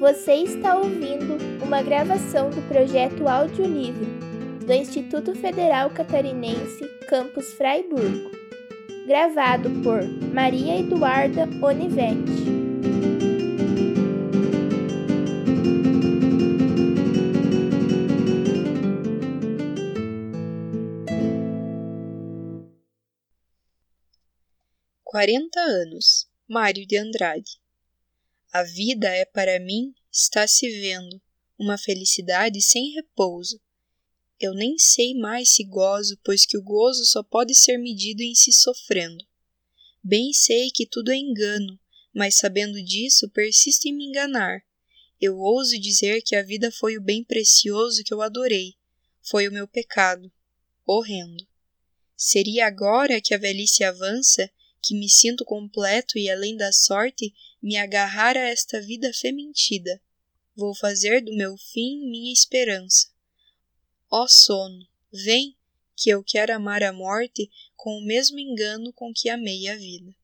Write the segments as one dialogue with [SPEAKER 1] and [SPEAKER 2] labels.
[SPEAKER 1] Você está ouvindo uma gravação do projeto Audiolivro do Instituto Federal Catarinense, Campus Fraiburgo, gravado por Maria Eduarda Onivetti.
[SPEAKER 2] Quarenta anos, Mário de Andrade. A vida é para mim, está se vendo, uma felicidade sem repouso. Eu nem sei mais se gozo, pois que o gozo só pode ser medido em se sofrendo. Bem sei que tudo é engano, mas sabendo disso, persisto em me enganar. Eu ouso dizer que a vida foi o bem precioso que eu adorei. Foi o meu pecado, horrendo. Seria agora que a velhice avança, que me sinto completo e além da sorte, me agarrar a esta vida fementida. Vou fazer do meu fim minha esperança. Ó sono, vem, que eu quero amar a morte com o mesmo engano com que amei a vida.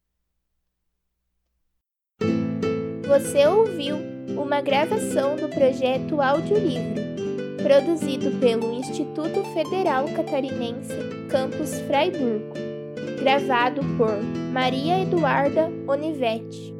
[SPEAKER 1] Você ouviu uma gravação do projeto Audiolivro, produzido pelo Instituto Federal Catarinense, Campus Fraiburgo, gravado por Maria Eduarda Onivetti.